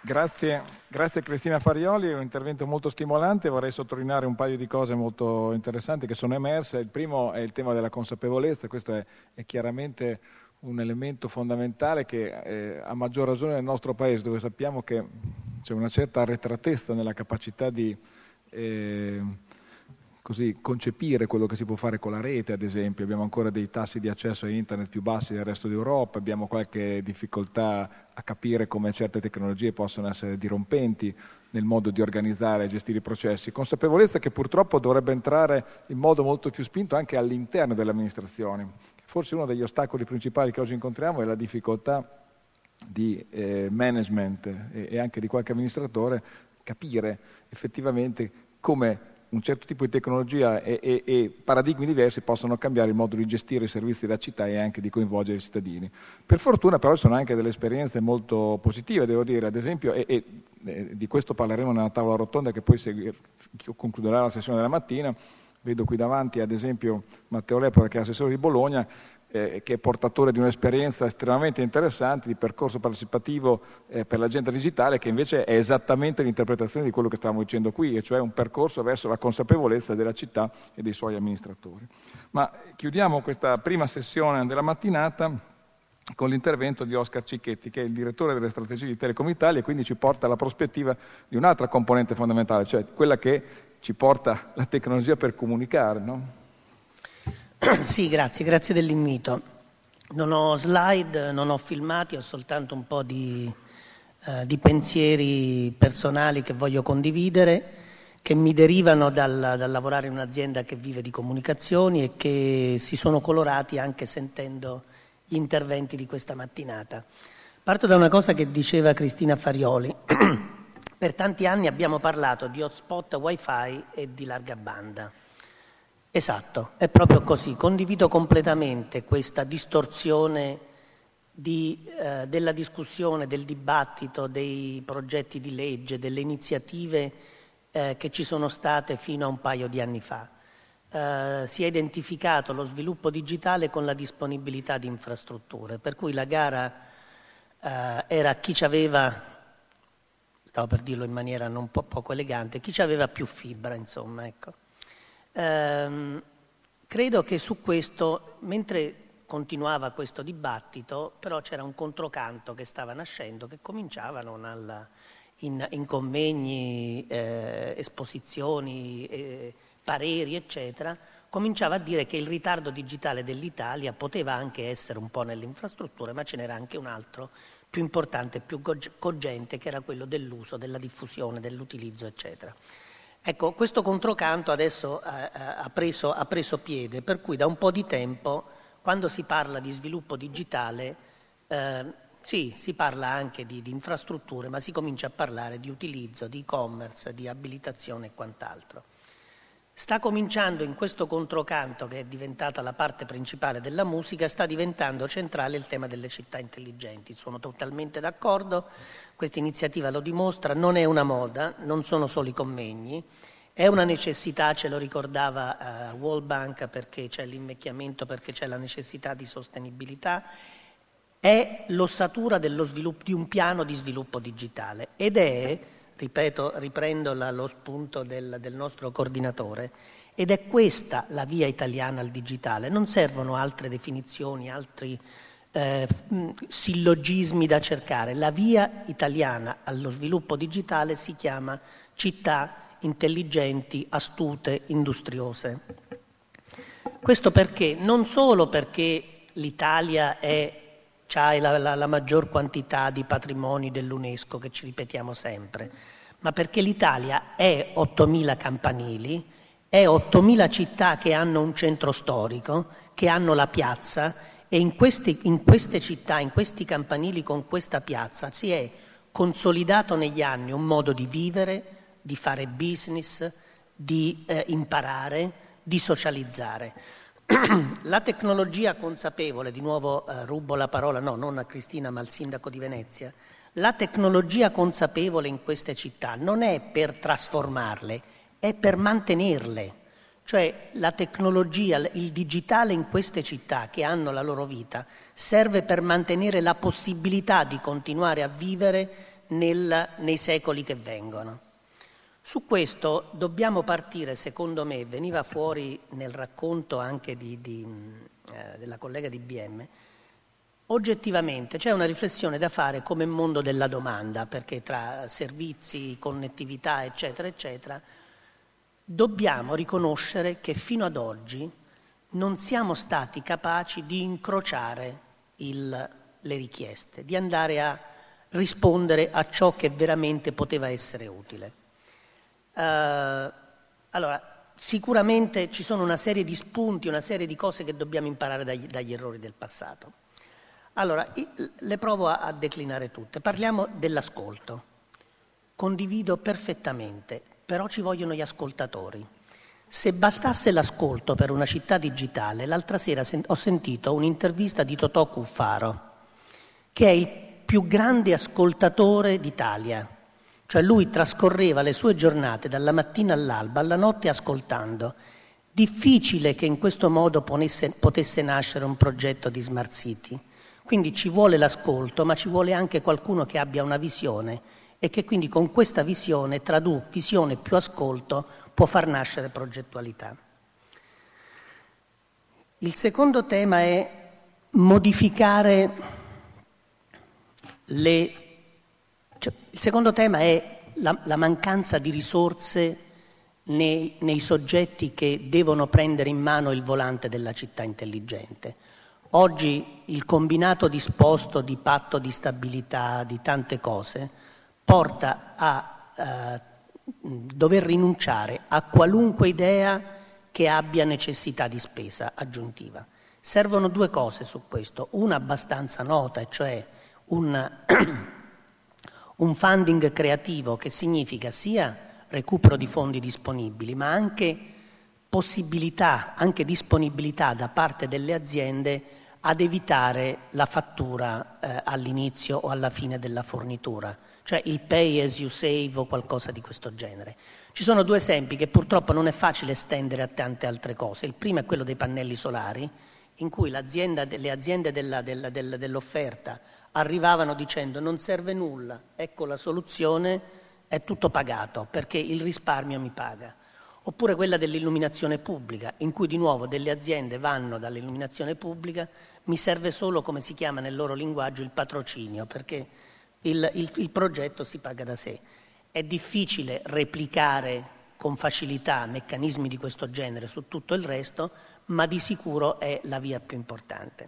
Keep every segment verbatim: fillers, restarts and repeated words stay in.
Grazie, grazie a Cristina Farioli, è un intervento molto stimolante. Vorrei sottolineare un paio di cose molto interessanti che sono emerse. Il primo è il tema della consapevolezza, questo è, è chiaramente un elemento fondamentale che eh, a maggior ragione nel nostro paese, dove sappiamo che c'è una certa arretratezza nella capacità di eh, così concepire quello che si può fare con la rete, ad esempio. Abbiamo ancora dei tassi di accesso a internet più bassi del resto d'Europa, abbiamo qualche difficoltà a capire come certe tecnologie possono essere dirompenti nel modo di organizzare e gestire i processi. Consapevolezza che purtroppo dovrebbe entrare in modo molto più spinto anche all'interno delle amministrazioni. Forse uno degli ostacoli principali che oggi incontriamo è la difficoltà di eh, management e, e anche di qualche amministratore capire effettivamente come un certo tipo di tecnologia e, e, e paradigmi diversi possono cambiare il modo di gestire i servizi della città e anche di coinvolgere i cittadini. Per fortuna però ci sono anche delle esperienze molto positive, devo dire, ad esempio, e, e, e di questo parleremo nella tavola rotonda che poi segui, concluderà la sessione della mattina. Vedo qui davanti ad esempio Matteo Lepora, che è assessore di Bologna, eh, che è portatore di un'esperienza estremamente interessante di percorso partecipativo eh, per l'agenda digitale, che invece è esattamente l'interpretazione di quello che stavamo dicendo qui, e cioè un percorso verso la consapevolezza della città e dei suoi amministratori. Ma chiudiamo questa prima sessione della mattinata con l'intervento di Oscar Cicchetti, che è il direttore delle strategie di Telecom Italia, e quindi ci porta alla prospettiva di un'altra componente fondamentale, cioè quella che ci porta la tecnologia per comunicare, no? Sì, grazie, grazie dell'invito. Non ho slide, non ho filmati, ho soltanto un po' di, eh, di pensieri personali che voglio condividere, che mi derivano dal, dal lavorare in un'azienda che vive di comunicazioni e che si sono colorati anche sentendo gli interventi di questa mattinata. Parto da una cosa che diceva Cristina Farioli. Per tanti anni abbiamo parlato di hotspot wifi e di larga banda. Esatto, è proprio così. Condivido completamente questa distorsione di, eh, della discussione, del dibattito, dei progetti di legge, delle iniziative eh, che ci sono state fino a un paio di anni fa. Eh, si è identificato lo sviluppo digitale con la disponibilità di infrastrutture, per cui la gara eh, era chi ci aveva, stavo per dirlo in maniera non po- poco elegante, chi ci aveva più fibra, insomma, ecco. Eh, credo che su questo, mentre continuava questo dibattito, però c'era un controcanto che stava nascendo, che cominciava non alla, in, in convegni, eh, esposizioni, eh, pareri, eccetera, cominciava a dire che il ritardo digitale dell'Italia poteva anche essere un po' nelle infrastrutture, ma ce n'era anche un altro più importante, più cogente, che era quello dell'uso, della diffusione, dell'utilizzo, eccetera. Ecco, questo controcanto adesso eh, ha, preso, ha preso piede, per cui da un po' di tempo, quando si parla di sviluppo digitale, eh, sì, si parla anche di, di infrastrutture, ma si comincia a parlare di utilizzo, di e-commerce, di abilitazione e quant'altro. Sta cominciando in questo controcanto, che è diventata la parte principale della musica, sta diventando centrale il tema delle città intelligenti. Sono totalmente d'accordo, questa iniziativa lo dimostra, non è una moda, non sono solo i convegni, è una necessità, ce lo ricordava uh, World Bank, perché c'è l'invecchiamento, perché c'è la necessità di sostenibilità, è l'ossatura dello sviluppo, di un piano di sviluppo digitale ed è, ripeto, riprendo la, lo spunto del, del nostro coordinatore, ed è questa la via italiana al digitale. Non servono altre definizioni, altri eh, sillogismi da cercare. La via italiana allo sviluppo digitale si chiama città intelligenti, astute, industriose. Questo perché? Non solo perché l'Italia è c'ha la, la, la maggior quantità di patrimoni dell'UNESCO, che ci ripetiamo sempre, ma perché l'Italia è ottomila campanili, è ottomila città che hanno un centro storico, che hanno la piazza, e in, questi, in queste città, in questi campanili con questa piazza si è consolidato negli anni un modo di vivere, di fare business, di eh, imparare, di socializzare. La tecnologia consapevole, di nuovo eh, rubo la parola, no, non a Cristina ma al sindaco di Venezia, la tecnologia consapevole in queste città non è per trasformarle, è per mantenerle. Cioè la tecnologia, il digitale in queste città che hanno la loro vita serve per mantenere la possibilità di continuare a vivere nel, nei secoli che vengono. Su questo dobbiamo partire, secondo me, veniva fuori nel racconto anche di, di, eh, della collega di B M, oggettivamente c'è una riflessione da fare come mondo della domanda, perché tra servizi, connettività, eccetera, eccetera, dobbiamo riconoscere che fino ad oggi non siamo stati capaci di incrociare il, le richieste, di andare a rispondere a ciò che veramente poteva essere utile. Uh, allora, sicuramente ci sono una serie di spunti, una serie di cose che dobbiamo imparare dagli, dagli errori del passato. Allora, le provo a, a declinare tutte. Parliamo dell'ascolto. Condivido perfettamente, però ci vogliono gli ascoltatori. Se bastasse l'ascolto per una città digitale, l'altra sera sen- ho sentito un'intervista di Totò Cuffaro, che è il più grande ascoltatore d'Italia. Cioè lui trascorreva le sue giornate dalla mattina all'alba, alla notte ascoltando. Difficile che in questo modo ponesse, potesse nascere un progetto di Smart City. Quindi ci vuole l'ascolto, ma ci vuole anche qualcuno che abbia una visione e che quindi con questa visione, tradu- visione più ascolto, può far nascere progettualità. Il secondo tema è modificare le... Cioè, il secondo tema è la, la mancanza di risorse nei, nei soggetti che devono prendere in mano il volante della città intelligente. Oggi il combinato disposto di patto di stabilità, di tante cose, porta a eh, dover rinunciare a qualunque idea che abbia necessità di spesa aggiuntiva. Servono due cose su questo, una abbastanza nota, e cioè un, un funding creativo che significa sia recupero di fondi disponibili, ma anche possibilità, anche disponibilità da parte delle aziende ad evitare la fattura eh, all'inizio o alla fine della fornitura, cioè il pay as you save o qualcosa di questo genere. Ci sono due esempi che purtroppo non è facile estendere a tante altre cose. Il primo è quello dei pannelli solari, in cui l'azienda, le aziende della, della, della, dell'offerta arrivavano dicendo non serve nulla, ecco la soluzione, è tutto pagato perché il risparmio mi paga. Oppure quella dell'illuminazione pubblica, in cui di nuovo delle aziende vanno dall'illuminazione pubblica, mi serve solo, come si chiama nel loro linguaggio, il patrocinio, perché il, il, il progetto si paga da sé. È difficile replicare con facilità meccanismi di questo genere su tutto il resto, ma di sicuro è la via più importante.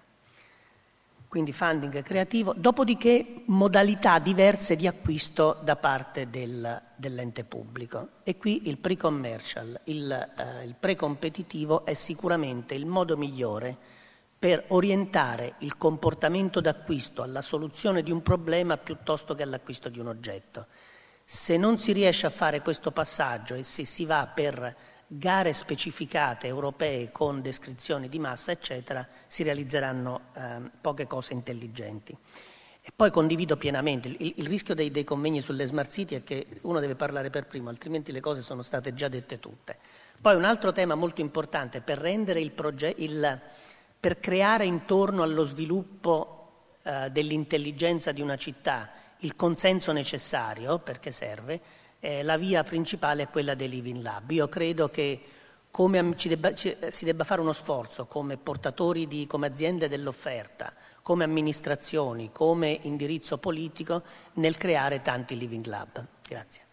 Quindi funding creativo, dopodiché modalità diverse di acquisto da parte del, dell'ente pubblico. E qui il pre-commercial, il, eh, il pre-competitivo è sicuramente il modo migliore per orientare il comportamento d'acquisto alla soluzione di un problema piuttosto che all'acquisto di un oggetto. Se non si riesce a fare questo passaggio e se si va per gare specificate europee con descrizioni di massa, eccetera, si realizzeranno eh, poche cose intelligenti. E poi condivido pienamente, il, il rischio dei, dei convegni sulle Smart City è che uno deve parlare per primo, altrimenti le cose sono state già dette tutte. Poi un altro tema molto importante per rendere il progetto, per creare intorno allo sviluppo eh, dell'intelligenza di una città il consenso necessario, perché serve, eh, la via principale è quella dei Living Lab. Io credo che come ci debba, ci, si debba fare uno sforzo come portatori di, come aziende dell'offerta, come amministrazioni, come indirizzo politico nel creare tanti Living Lab. Grazie.